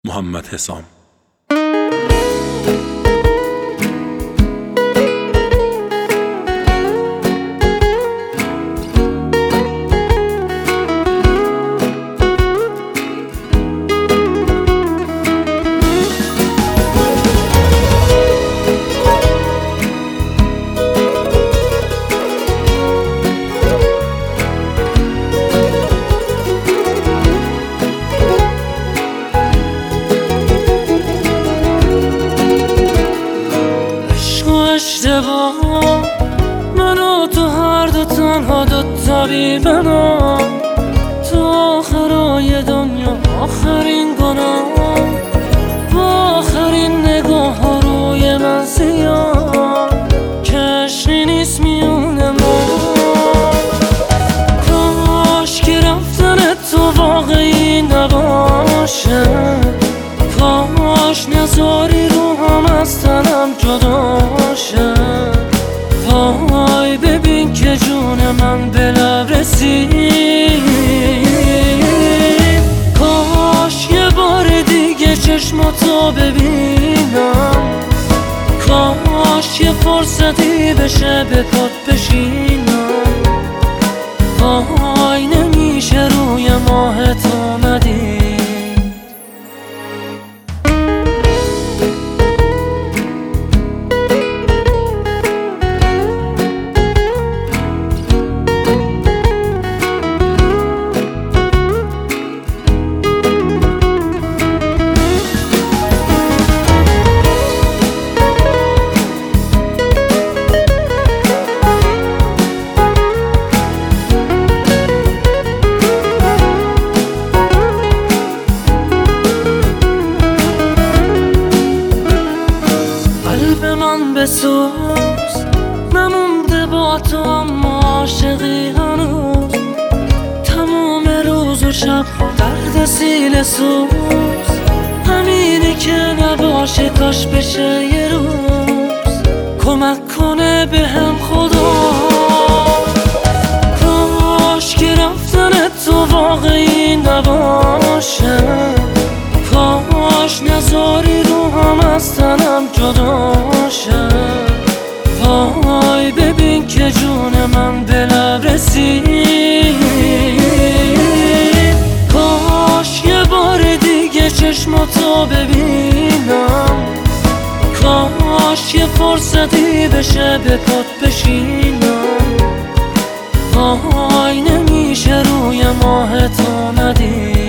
محمد حسام. اشتباه من و تو هر دو تنها دوتا بی بنا، تو آخرای دنیا آخرین گناه، با آخرین نگاه ها روی من سیاه، کشی نیست میون ما. کاش که رفتن تو واقعی نباشه، کاش نذاری روحم از تنم جدا شه. وای ببین که جون من به لب رسید، کاش یه بار دیگه چشماتو ببینم، کاش یه فرصتی بشه به پات بشینم. وای نمیشه روی ماه تو ندید. بسوز نمونده با تو اما عاشقی هنوز، تمام روز و شب درد سیل سوز، همینه که نباشه کاش بشه یه روز کمک کنه به هم خدا. کاش که رفتن تو واقعی نباشه، کاش نذاری روحم از تنم جدا شه. وای ببین که جون من به لب رسید، کاش یه بار دیگه چشماتو ببینم، کاش یه فرصتی بشه به پات بشینم. وای نمیشه روی ماه تو ندید.